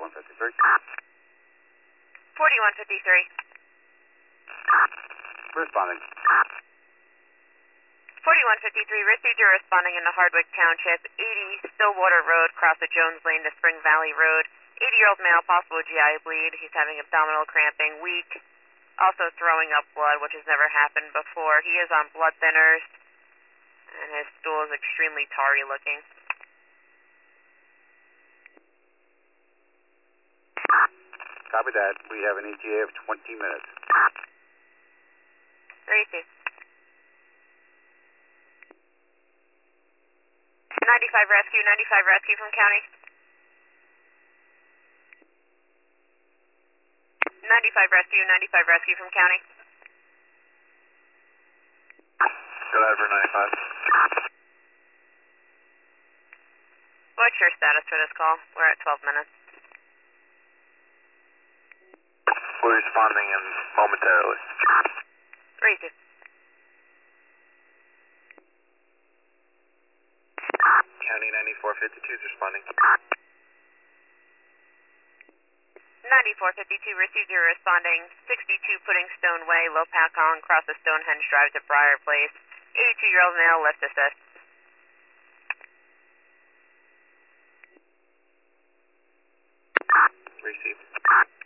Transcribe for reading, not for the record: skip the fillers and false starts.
4153. 4153. Responding. 4153, received your responding in the Hardwick Township, 80 Stillwater Road, cross the Jones Lane to Spring Valley Road. 80-year-old male, possible GI bleed. He's having abdominal cramping, weak, also throwing up blood, which has never happened before. He is on blood thinners, and his stool is extremely tarry looking. Copy that. We have an ETA of 20 minutes. Gracie. 95 rescue from county. 95 rescue from county. Go ahead for 95. What's your status for this call? We're at 12 minutes. We're responding in momentarily. Gracie. County 9452 is responding. 9452, received your responding. 62 Pudding Stone Way, Lopakong, cross the Stonehenge Drive to Briar Place. 82-year-old male, lift assist. Received.